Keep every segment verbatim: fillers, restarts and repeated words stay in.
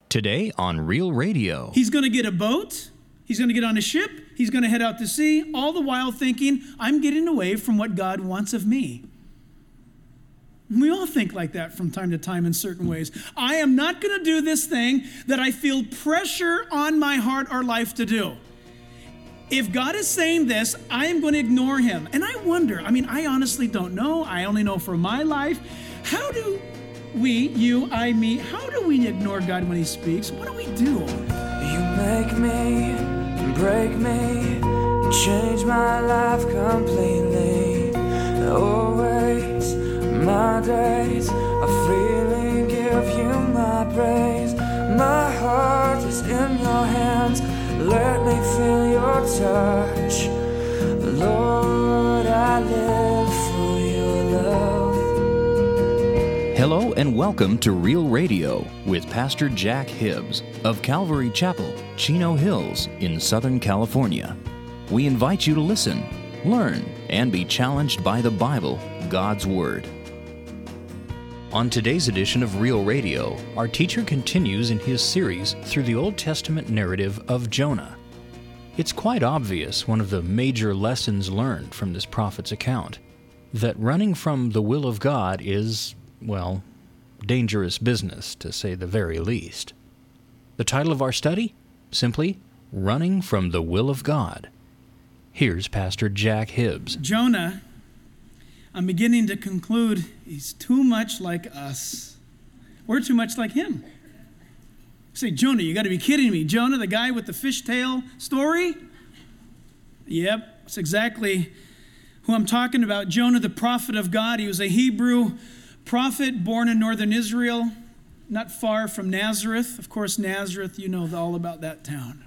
Today on Real Radio. He's going to get a boat. He's going to get on a ship. He's going to head out to sea, all the while thinking, I'm getting away from what God wants of me. We all think like that from time to time in certain ways. I am not going to do this thing that I feel pressure on my heart or life to do. If God is saying this, I am going to ignore him. And I wonder, I mean, I honestly don't know. I only know from my life. How do we, you, I, me, how do we ignore God when he speaks? What do we do? You make me, break me, change my life completely. Always, my days, I freely give you my praise. My heart is in your hands, let me feel your touch. Lord, I live for your love. Hello and welcome to Real Radio with Pastor Jack Hibbs of Calvary Chapel, Chino Hills in Southern California. We invite you to listen, learn, and be challenged by the Bible, God's Word. On today's edition of Real Radio, our teacher continues in his series through the Old Testament narrative of Jonah. It's quite obvious one of the major lessons learned from this prophet's account, that running from the will of God is, well, dangerous business, to say the very least. The title of our study? Simply, Running from the Will of God. Here's Pastor Jack Hibbs. Jonah, I'm beginning to conclude he's too much like us. We're too much like him. Say, Jonah, you got to be kidding me. Jonah, the guy with the fishtail story? Yep, that's exactly who I'm talking about. Jonah, the prophet of God. He was a Hebrew prophet born in northern Israel, not far from Nazareth. Of course, Nazareth, you know all about that town.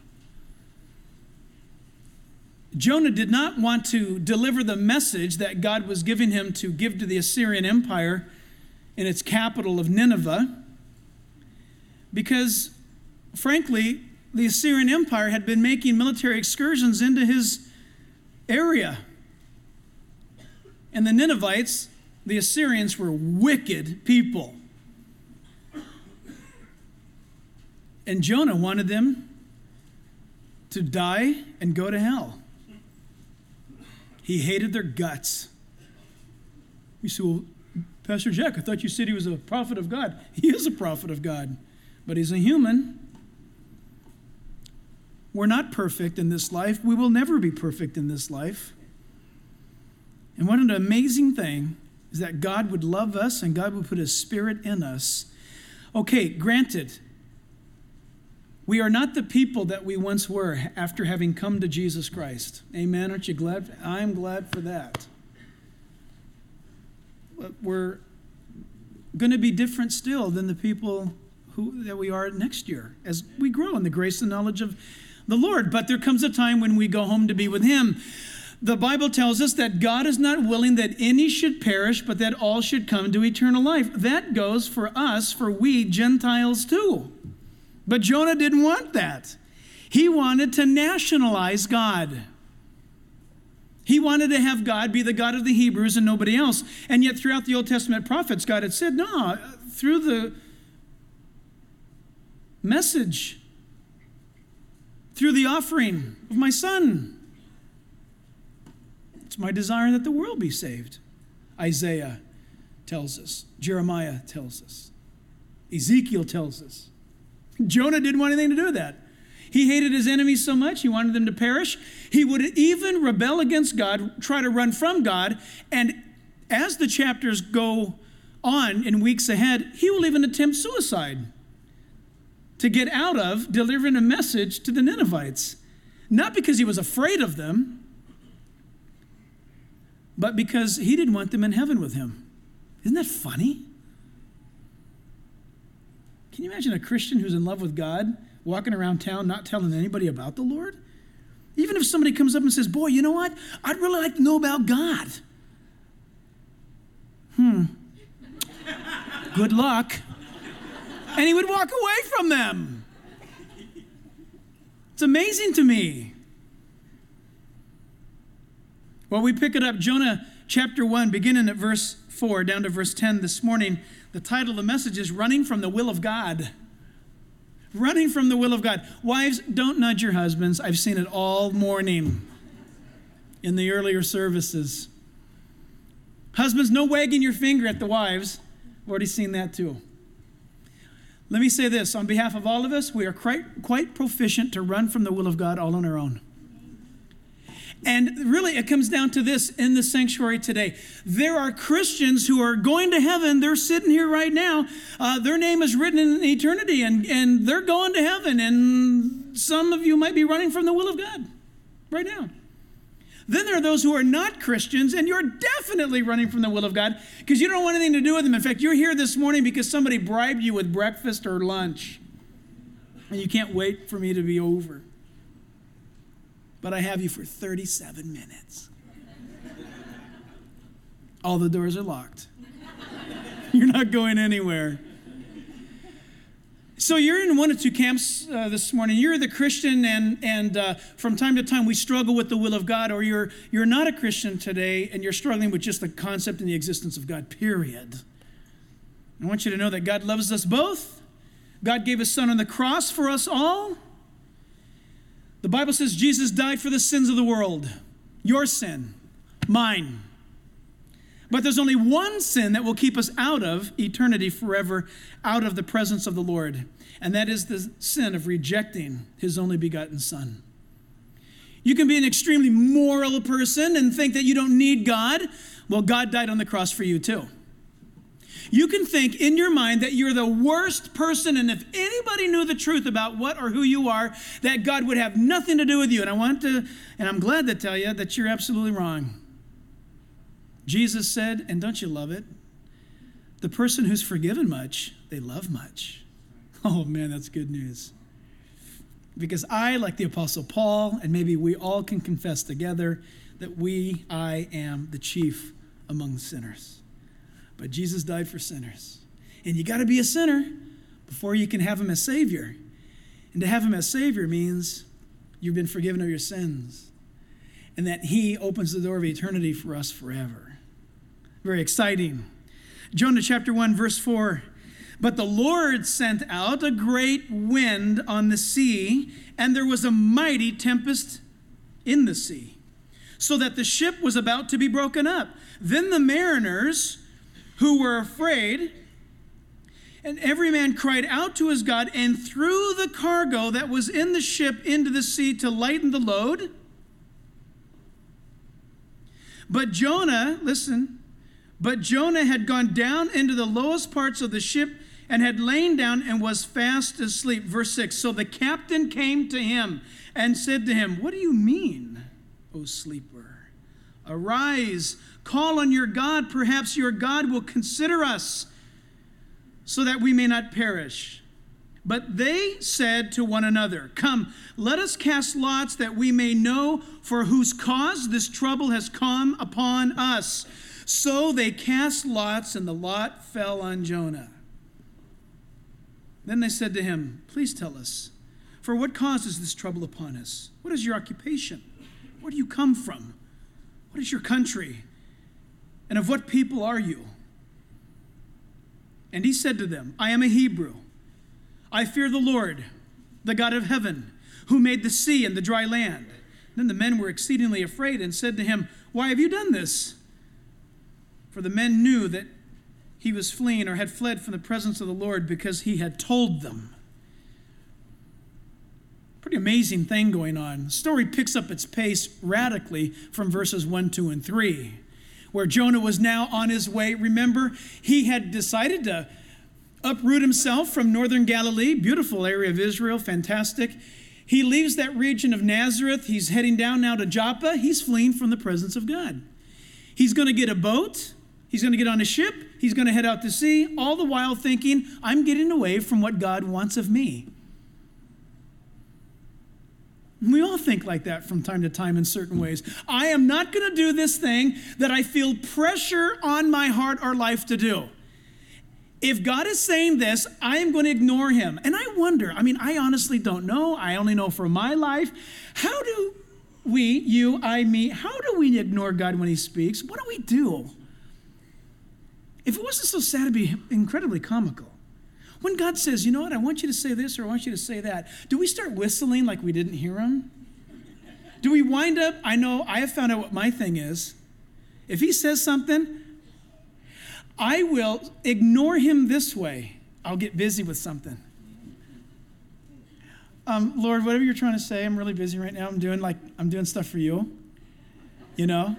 Jonah did not want to deliver the message that God was giving him to give to the Assyrian Empire in its capital of Nineveh, because, frankly, the Assyrian Empire had been making military excursions into his area. And the Ninevites, the Assyrians, were wicked people. And Jonah wanted them to die and go to hell. He hated their guts. You say, well, Pastor Jack, I thought you said he was a prophet of God. He is a prophet of God, but he's a human. We're not perfect in this life. We will never be perfect in this life. And what an amazing thing is that God would love us and God would put his Spirit in us. Okay, granted, we are not the people that we once were after having come to Jesus Christ. Amen. Aren't you glad? I'm glad for that. But we're going to be different still than the people who that we are next year as we grow in the grace and knowledge of the Lord. But there comes a time when we go home to be with him. The Bible tells us that God is not willing that any should perish, but that all should come to eternal life. That goes for us, for we Gentiles too. But Jonah didn't want that. He wanted to nationalize God. He wanted to have God be the God of the Hebrews and nobody else. And yet throughout the Old Testament prophets, God had said, no, through the message, through the offering of my son, it's my desire that the world be saved. Isaiah tells us. Jeremiah tells us. Ezekiel tells us. Jonah didn't want anything to do with that. He hated his enemies so much, he wanted them to perish. He would even rebel against God, try to run from God. And as the chapters go on in weeks ahead, he will even attempt suicide to get out of delivering a message to the Ninevites. Not because he was afraid of them, but because he didn't want them in heaven with him. Isn't that funny? Can you imagine a Christian who's in love with God walking around town not telling anybody about the Lord? Even if somebody comes up and says, boy, you know what? I'd really like to know about God. Hmm. Good luck. And he would walk away from them. It's amazing to me. Well, we pick it up, Jonah chapter one, beginning at verse four, down to verse ten this morning. The title of the message is Running from the Will of God. Running from the will of God. Wives, don't nudge your husbands. I've seen it all morning in the earlier services. Husbands, no wagging your finger at the wives. I've already seen that too. Let me say this. On behalf of all of us, we are quite, quite proficient to run from the will of God all on our own. And really, it comes down to this in the sanctuary today. There are Christians who are going to heaven. They're sitting here right now. Uh, their name is written in eternity, and, and they're going to heaven. And some of you might be running from the will of God right now. Then there are those who are not Christians, and you're definitely running from the will of God because you don't want anything to do with them. In fact, you're here this morning because somebody bribed you with breakfast or lunch, and you can't wait for me to be over. But I have you for thirty-seven minutes. All the doors are locked. You're not going anywhere. So you're in one of two camps uh, this morning. You're the Christian, and and uh, from time to time we struggle with the will of God, or you're you're not a Christian today, and you're struggling with just the concept and the existence of God, period. I want you to know that God loves us both. God gave his son on the cross for us all. The Bible says Jesus died for the sins of the world. Your sin, mine. But there's only one sin that will keep us out of eternity forever, out of the presence of the Lord. And that is the sin of rejecting his only begotten son. You can be an extremely moral person and think that you don't need God. Well, God died on the cross for you too. You can think in your mind that you're the worst person, and if anybody knew the truth about what or who you are, that God would have nothing to do with you. And I want to, and I'm glad to tell you that you're absolutely wrong. Jesus said, and don't you love it? The person who's forgiven much, they love much. Oh man, that's good news. Because I, like the Apostle Paul, and maybe we all can confess together that we, I am the chief among sinners. But Jesus died for sinners. And you got to be a sinner before you can have him as Savior. And to have him as Savior means you've been forgiven of your sins. And that he opens the door of eternity for us forever. Very exciting. Jonah chapter one, verse four. But the Lord sent out a great wind on the sea, and there was a mighty tempest in the sea, so that the ship was about to be broken up. Then the mariners who were afraid, and every man cried out to his God and threw the cargo that was in the ship into the sea to lighten the load. But Jonah, listen, but Jonah had gone down into the lowest parts of the ship and had lain down and was fast asleep. Verse six, so the captain came to him and said to him, what do you mean, O sleeper? Arise, call on your God. Perhaps your God will consider us so that we may not perish. But they said to one another, come, let us cast lots that we may know for whose cause this trouble has come upon us. So they cast lots, and the lot fell on Jonah. Then they said to him, please tell us, for what cause is this trouble upon us? What is your occupation? Where do you come from? What is your country? And of what people are you? And he said to them, I am a Hebrew. I fear the Lord, the God of heaven, who made the sea and the dry land. Then the men were exceedingly afraid and said to him, why have you done this? For the men knew that he was fleeing or had fled from the presence of the Lord because he had told them. Pretty amazing thing going on. The story picks up its pace radically from verses one, two, and three, where Jonah was now on his way. Remember, he had decided to uproot himself from northern Galilee, beautiful area of Israel, fantastic. He leaves that region of Nazareth. He's heading down now to Joppa. He's fleeing from the presence of God. He's going to get a boat. He's going to get on a ship. He's going to head out to sea, all the while thinking, I'm getting away from what God wants of me. We all think like that from time to time in certain ways. I am not going to do this thing that I feel pressure on my heart or life to do. If God is saying this, I am going to ignore him. And I wonder, I mean, I honestly don't know. I only know from my life. How do we, you, I, me, how do we ignore God when he speaks? What do we do? If it wasn't so sad, it'd be incredibly comical. When God says, you know what, I want you to say this or I want you to say that, do we start whistling like we didn't hear him? Do we wind up, I know, I have found out what my thing is. If he says something, I will ignore him this way. I'll get busy with something. Um, Lord, whatever you're trying to say, I'm really busy right now. I'm doing like, I'm doing stuff for you, you know?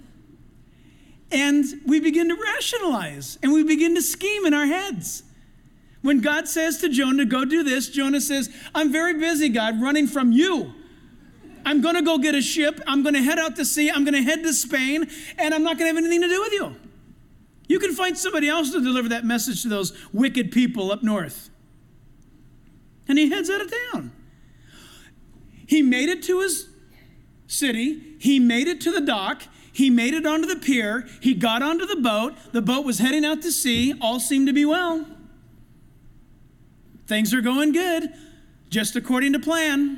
And we begin to rationalize and we begin to scheme in our heads. When God says to Jonah, go do this, Jonah says, I'm very busy, God, running from you. I'm going to go get a ship. I'm going to head out to sea. I'm going to head to Spain, and I'm not going to have anything to do with you. You can find somebody else to deliver that message to those wicked people up north. And he heads out of town. He made it to his city. He made it to the dock. He made it onto the pier. He got onto the boat. The boat was heading out to sea. All seemed to be well. Things are going good, just according to plan.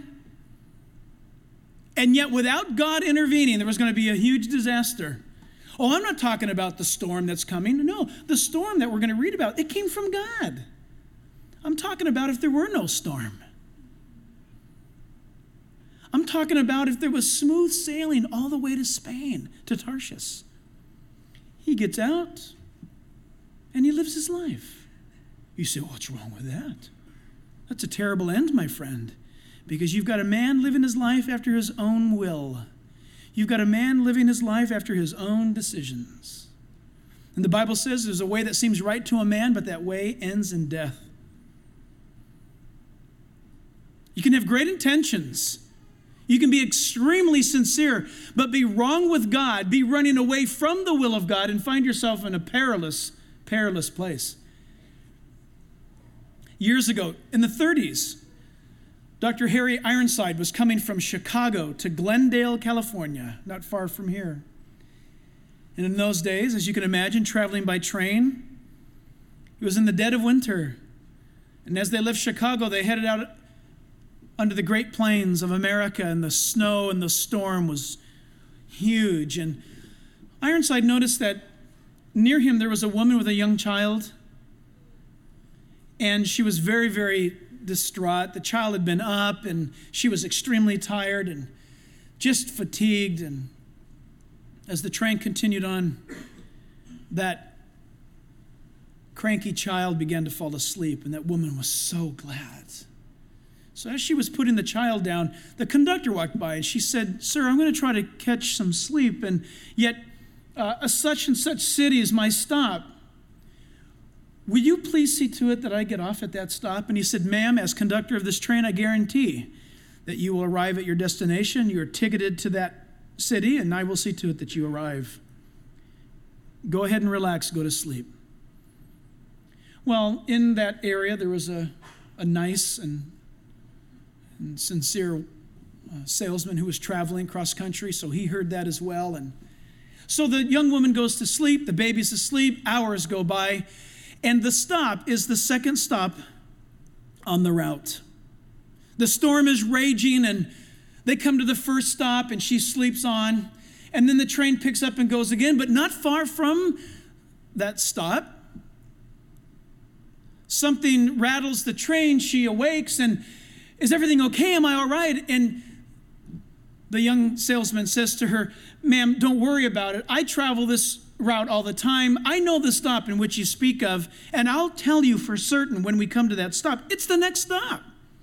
And yet, without God intervening, there was going to be a huge disaster. Oh, I'm not talking about the storm that's coming. No, the storm that we're going to read about, it came from God. I'm talking about if there were no storm. I'm talking about if there was smooth sailing all the way to Spain, to Tarshish. He gets out, and he lives his life. You say, what's wrong with that? That's a terrible end, my friend, because you've got a man living his life after his own will. You've got a man living his life after his own decisions. And the Bible says there's a way that seems right to a man, but that way ends in death. You can have great intentions. You can be extremely sincere, but be wrong with God, be running away from the will of God, and find yourself in a perilous, perilous place. Years ago, in the thirties, Doctor Harry Ironside was coming from Chicago to Glendale, California, not far from here. And in those days, as you can imagine, traveling by train, it was in the dead of winter. And as they left Chicago, they headed out under the Great Plains of America, and the snow and the storm was huge. And Ironside noticed that near him there was a woman with a young child, and she was very, very distraught. The child had been up, and she was extremely tired and just fatigued. And as the train continued on, that cranky child began to fall asleep, and that woman was so glad. So as she was putting the child down, the conductor walked by, and she said, "Sir, I'm going to try to catch some sleep, and yet uh, a such and such city is my stop. Will you please see to it that I get off at that stop?" And he said, "Ma'am, as conductor of this train, I guarantee that you will arrive at your destination. You're ticketed to that city, and I will see to it that you arrive. Go ahead and relax, go to sleep." Well, in that area, there was a, a nice and, and sincere uh, salesman who was traveling cross country, so he heard that as well. And so the young woman goes to sleep, the baby's asleep, hours go by, and the stop is the second stop on the route. The storm is raging, and they come to the first stop, and she sleeps on. And then the train picks up and goes again, but not far from that stop, something rattles the train. She awakes, and, "Is everything okay? Am I all right?" And the young salesman says to her, "Ma'am, don't worry about it. I travel this route all the time. I know the stop in which you speak of, and I'll tell you for certain when we come to that stop. It's the next stop.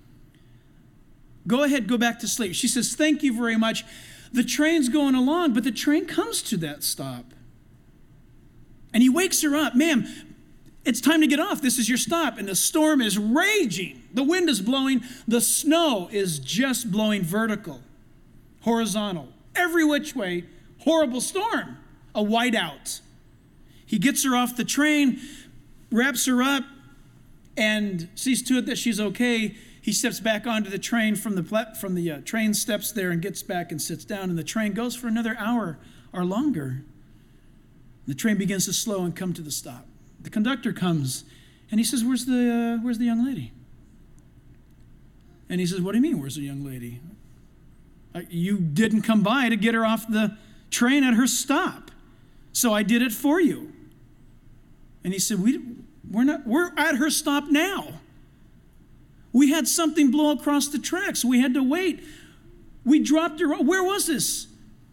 Go ahead, go back to sleep." She says, "Thank you very much." The train's going along, but the train comes to that stop. And he wakes her up. "Ma'am, it's time to get off. This is your stop." And the storm is raging. The wind is blowing. The snow is just blowing vertical, horizontal, every which way. Horrible storm, a whiteout. He gets her off the train, wraps her up, and sees to it that she's okay. He steps back onto the train from the plat- from the uh, train steps there and gets back and sits down, and the train goes for another hour or longer. The train begins to slow and come to the stop. The conductor comes, and he says, "Where's the uh, where's the young lady?" And he says, "What do you mean, where's the young lady? Uh, you didn't come by to get her off the train at her stop, so I did it for you." And he said, "We We're not, we're at her stop now. We had something blow across the tracks. We had to wait. We dropped her. Where was this?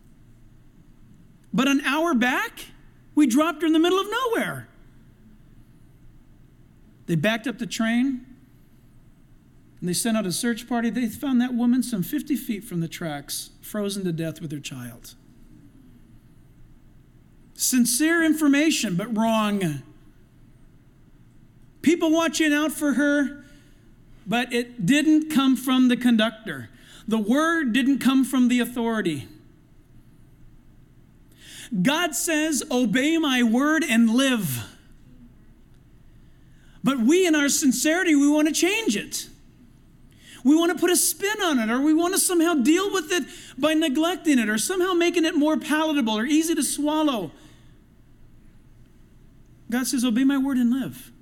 But an hour back, we dropped her in the middle of nowhere. They backed up the train, and they sent out a search party. They found that woman some fifty feet from the tracks, frozen to death with her child. Sincere information, but wrong. People watching out for her, but it didn't come from the conductor. The word didn't come from the authority. God says, obey my word and live. But we, in our sincerity, we want to change it. We want to put a spin on it, or we want to somehow deal with it by neglecting it, or somehow making it more palatable or easy to swallow. God says, obey my word and live.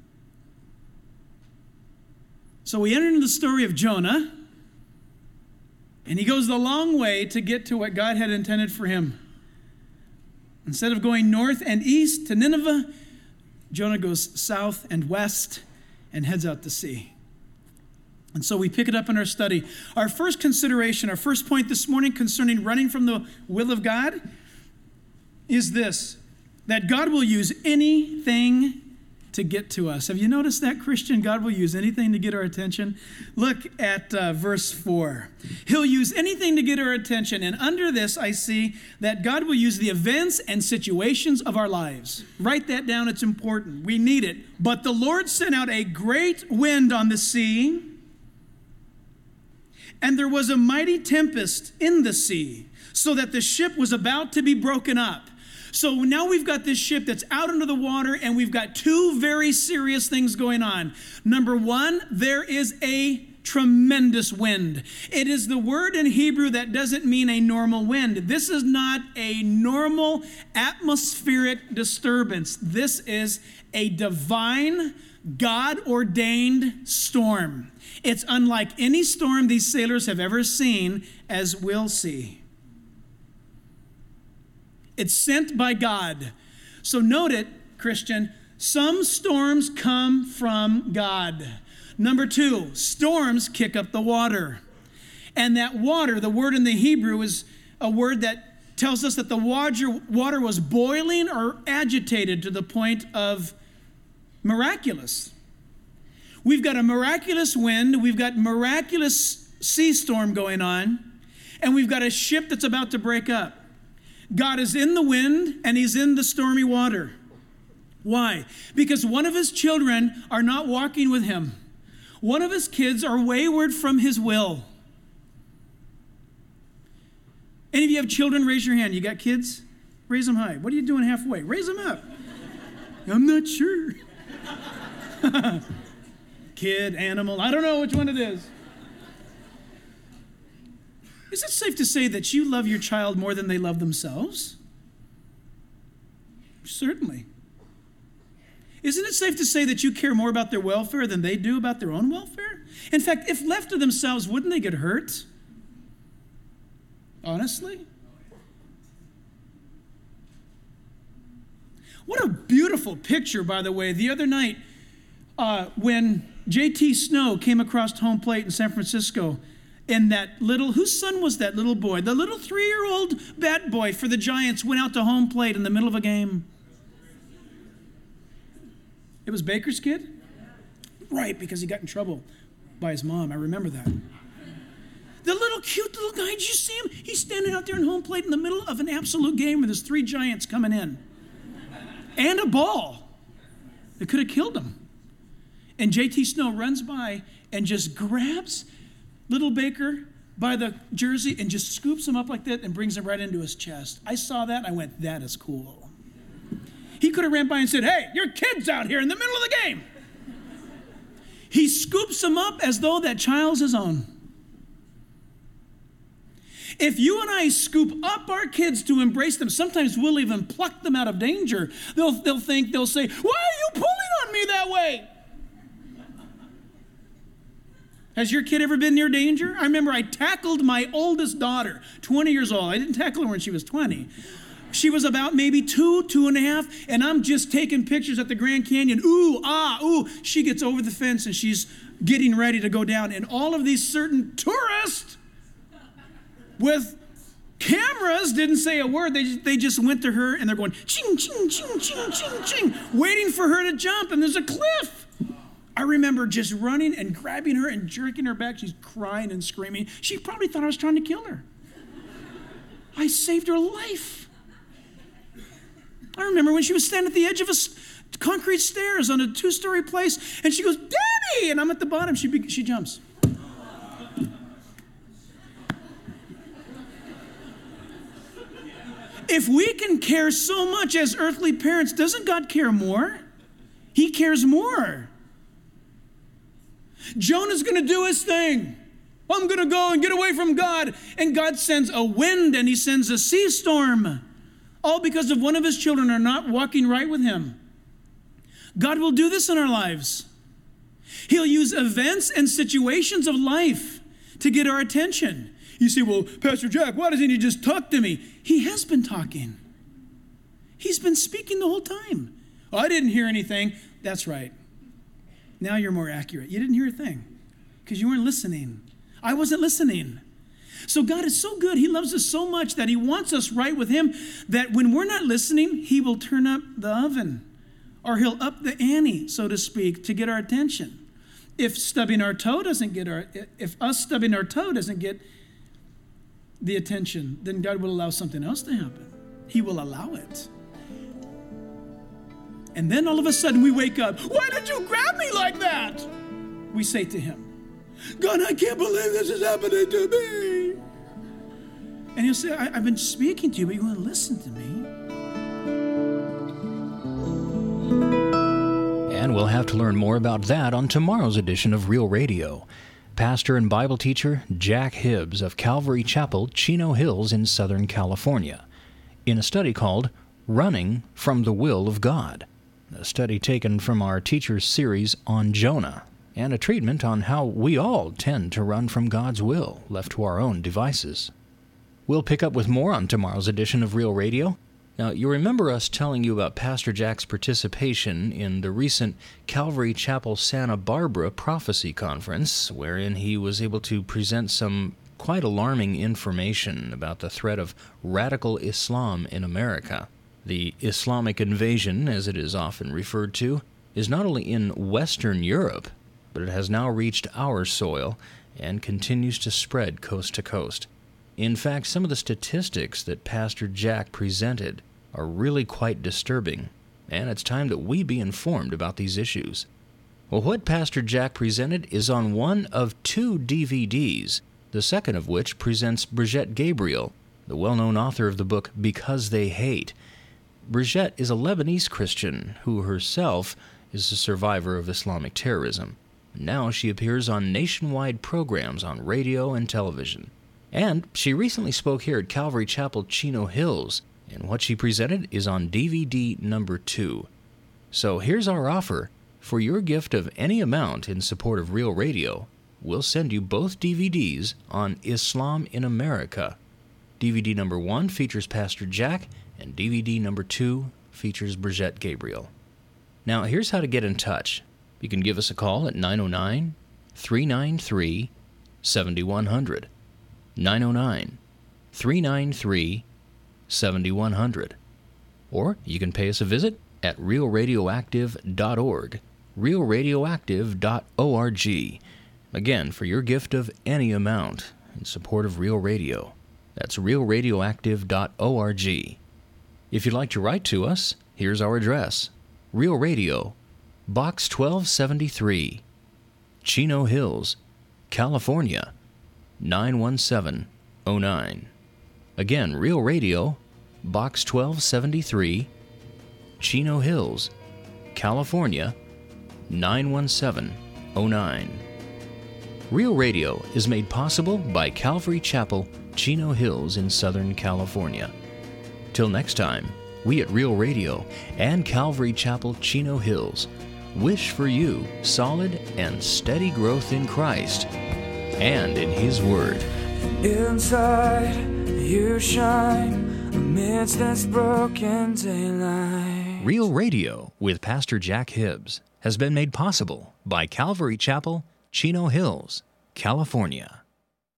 So we enter into the story of Jonah, and he goes the long way to get to what God had intended for him. Instead of going north and east to Nineveh, Jonah goes south and west and heads out to sea. And so we pick it up in our study. Our first consideration, our first point this morning concerning running from the will of God is this, that God will use anything to get to us. Have you noticed that, Christian? God will use anything to get our attention. Look at uh, verse four. He'll use anything to get our attention. And under this, I see that God will use the events and situations of our lives. Write that down. It's important. We need it. But the Lord sent out a great wind on the sea, and there was a mighty tempest in the sea, so that the ship was about to be broken up. So now we've got this ship that's out into the water, and we've got two very serious things going on. Number one, there is a tremendous wind. It is the word in Hebrew that doesn't mean a normal wind. This is not a normal atmospheric disturbance. This is a divine, God-ordained storm. It's unlike any storm these sailors have ever seen, as we'll see. It's sent by God. So note it, Christian, some storms come from God. Number two, storms kick up the water. And that water, the word in the Hebrew is a word that tells us that the water, water was boiling or agitated to the point of miraculous. We've got a miraculous wind, we've got miraculous sea storm going on, and we've got a ship that's about to break up. God is in the wind and he's in the stormy water. Why? Because one of his children are not walking with him. One of his kids are wayward from his will. Any of you have children? Raise your hand. You got kids? Raise them high. What are you doing halfway? Raise them up. I'm not sure. Kid, animal, I don't know which one it is. Is it safe to say that you love your child more than they love themselves? Certainly. Isn't it safe to say that you care more about their welfare than they do about their own welfare? In fact, if left to themselves, wouldn't they get hurt? Honestly? What a beautiful picture, by the way. The other night, uh, when J T Snow came across home plate in San Francisco, and that little, whose son was that little boy? The little three-year-old bat boy for the Giants went out to home plate in the middle of a game. It was Baker's kid? Right, because he got in trouble by his mom. I remember that. The little cute little guy, did you see him? He's standing out there in home plate in the middle of an absolute game with his three Giants coming in. And a ball that could have killed him. And J T Snow runs by and just grabs little Baker by the jersey and just scoops him up like that and brings him right into his chest. I saw that and I went, that is cool. He could have ran by and said, hey, your kid's out here in the middle of the game. He scoops him up as though that child's his own. If you and I scoop up our kids to embrace them, sometimes we'll even pluck them out of danger. They'll, they'll think, they'll say, why are you pulling on me that way? Has your kid ever been near danger? I remember I tackled my oldest daughter, twenty years old. I didn't tackle her when she was twenty. She was about maybe two, two and a half, and I'm just taking pictures at the Grand Canyon. Ooh, ah, ooh. She gets over the fence, and she's getting ready to go down. And all of these certain tourists with cameras didn't say a word. They just, they just went to her, and they're going, ching, ching, ching, ching, ching, ching, waiting for her to jump, and there's a cliff. I remember just running and grabbing her and jerking her back. She's crying and screaming. She probably thought I was trying to kill her. I saved her life. I remember when she was standing at the edge of a concrete stairs on a two-story place, and she goes, Daddy! And I'm at the bottom. She, be- she jumps. If we can care so much as earthly parents, doesn't God care more? He cares more. Jonah's going to do his thing. I'm going to go and get away from God. And God sends a wind and he sends a sea storm. All because of one of his children are not walking right with him. God will do this in our lives. He'll use events and situations of life to get our attention. You say, well, Pastor Jack, why doesn't he just talk to me? He has been talking. He's been speaking the whole time. Oh, I didn't hear anything. That's right. Now you're more accurate. You didn't hear a thing because you weren't listening. I wasn't listening. So God is so good. He loves us so much that he wants us right with him, that when we're not listening, he will turn up the oven, or he'll up the ante, so to speak, to get our attention. If stubbing our toe doesn't get our, if us stubbing our toe doesn't get the attention, then God will allow something else to happen. He will allow it. And then all of a sudden we wake up. Why did you grab me like that? We say to him, God, I can't believe this is happening to me. And he'll say, I, I've been speaking to you, but you won't listen to me. And we'll have to learn more about that on tomorrow's edition of Real Radio. Pastor and Bible teacher Jack Hibbs of Calvary Chapel, Chino Hills in Southern California, in a study called Running from the Will of God, a study taken from our teacher's series on Jonah, and a treatment on how we all tend to run from God's will, left to our own devices. We'll pick up with more on tomorrow's edition of Real Radio. Now, you remember us telling you about Pastor Jack's participation in the recent Calvary Chapel Santa Barbara Prophecy Conference, wherein he was able to present some quite alarming information about the threat of radical Islam in America. The Islamic invasion, as it is often referred to, is not only in Western Europe, but it has now reached our soil and continues to spread coast to coast. In fact, some of the statistics that Pastor Jack presented are really quite disturbing, and it's time that we be informed about these issues. Well, what Pastor Jack presented is on one of two D V Ds, the second of which presents Brigitte Gabriel, the well-known author of the book Because They Hate. Brigitte is a Lebanese Christian who herself is a survivor of Islamic terrorism. Now she appears on nationwide programs on radio and television. And she recently spoke here at Calvary Chapel, Chino Hills, and what she presented is on D V D number two. So here's our offer. For your gift of any amount in support of Real Radio, we'll send you both D V Ds on Islam in America. D V D number one features Pastor Jack, and D V D number two features Brigitte Gabriel. Now, here's how to get in touch. You can give us a call at nine oh nine, three nine three, seven one zero zero. nine oh nine, three nine three, seven one zero zero. Or you can pay us a visit at real radioactive dot org, real radioactive dot org. Again, for your gift of any amount in support of Real Radio. That's real radioactive dot org. If you'd like to write to us, here's our address. Real Radio, Box twelve seventy-three, Chino Hills, California, nine one seven oh nine. Again, Real Radio, Box twelve seventy-three, Chino Hills, California, nine one seven oh nine. Real Radio is made possible by Calvary Chapel, Chino Hills in Southern California. Till next time, we at Real Radio and Calvary Chapel, Chino Hills wish for you solid and steady growth in Christ and in His Word. Inside you shine amidst this broken daylight. Real Radio with Pastor Jack Hibbs has been made possible by Calvary Chapel, Chino Hills, California.